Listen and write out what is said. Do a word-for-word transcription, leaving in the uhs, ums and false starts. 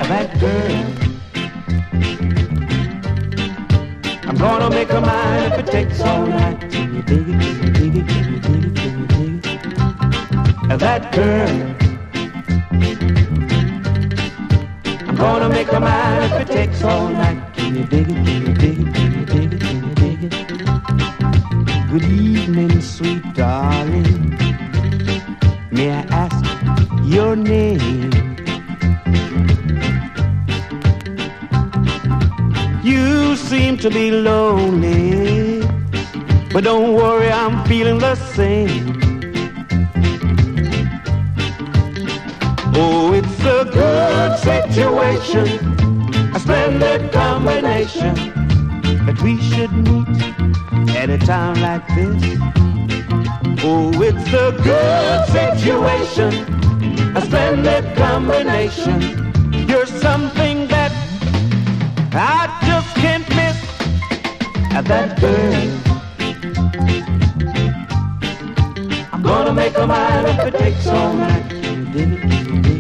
that girl. I'm gonna make her mine if it takes all night. Can you dig it, can you dig it, can you dig it, can you dig it? That girl. I'm gonna make her mine if it takes all night. Can you dig it, can you dig it, can you dig it, can you dig it? Good evening, sweet darling. May I ask your name? You seem to be lonely, but don't worry, I'm feeling the same. Oh, it's a good situation, a splendid combination, that we should meet at a time like this. Oh, it's a good situation, a splendid combination. You're something that I just can't miss. That girl, I'm gonna make her mine if it takes all night. Can you dig it? Can you dig it?